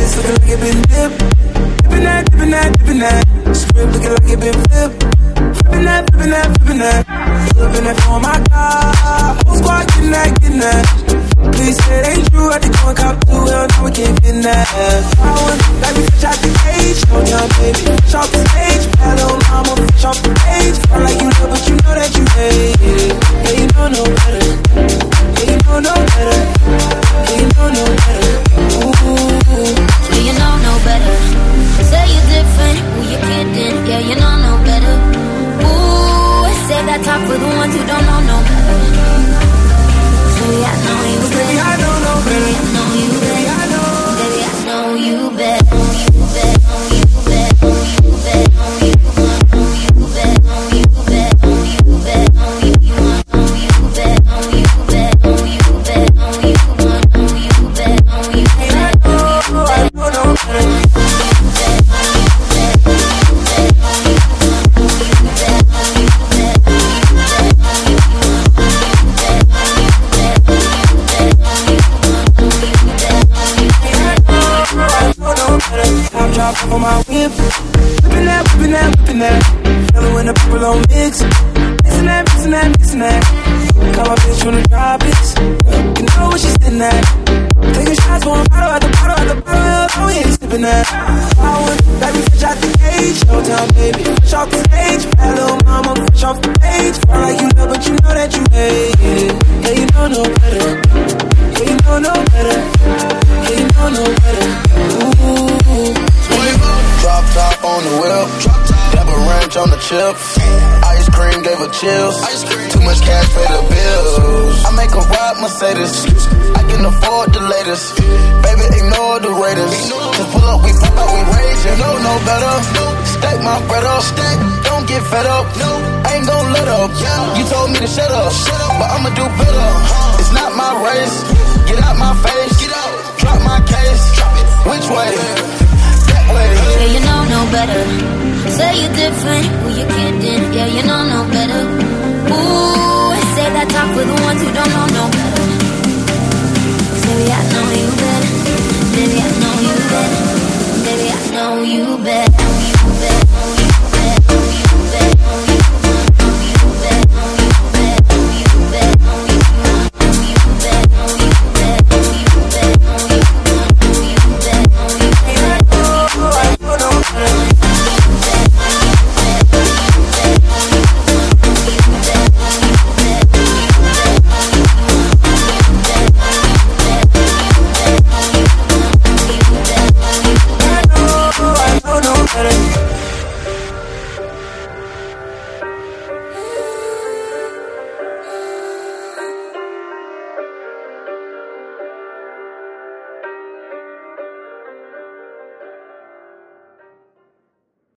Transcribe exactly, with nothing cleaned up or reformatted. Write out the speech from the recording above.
wrist looking like it been dipped. Dipping that, dipping that, dipping that. Strip looking like it been flipped. Flipping that, flipping that, flipping that. Flipping that for my God. Whole squad getting that, getting that. Please say it ain't true. I think you and cop too well. Now we can't get that. I want like we fish out the cage. No young baby, fish off the stage. Hello mama, fish off the page. Feel like you love, but you know that you hate it. Yeah, you know no better. Yeah, you know no better. Yeah, you know no better. Ooh. Yeah, you know no better. Say you're different, who you kidding? Yeah, you know no better. Ooh, say that talk for the ones who don't know no better. Baby, I know you better. Baby, I know no better. I know you Baby, better. I know. Baby, I know you better. Know you better. Know you better. Know you better. Know you want. Know you better. Know you better. Know you better. Know you want. Know you better. Know you better. Know you better. Know you want. Know you better. Know you better. I know, I know no better. I'm dropping on my whip, whipping that, whipping that, whipping that. Fellow in the purple on mix, mixing that, mixing that, mixing that. Call my bitch from the tropics, you know where she's sitting at. Taking shots, pouring bottle at the bottle at the bottle. Oh, we ain't sipping that. Power, like we fish out the cage. Showtime, baby, fish off the stage. Bad little mama, fish off the page. Feel like you love, but you know that you hate it. Yeah, you know no better. Yeah, you know no better. Yeah, you know no better. Ooh. Drop top on the whip, dab a ranch on the chips. Ice cream gave her chills. Too much cash for the bills. I make a ride Mercedes. I can afford the latest. Baby, ignore the Raiders. Just pull up, we pop out, we raging. No, no better. Stack my bread up. Don't get fed up. I ain't gon' let up. You told me to shut up, but I'ma do better. It's not my race. Get out my face. Drop my case. Which way? Yeah, you know no better. Say you're different, who you kidding? Yeah, you know no better. Ooh, say that talk for the ones who don't know no better. Baby, I know you better. Baby, I know you better. Baby, I know you better.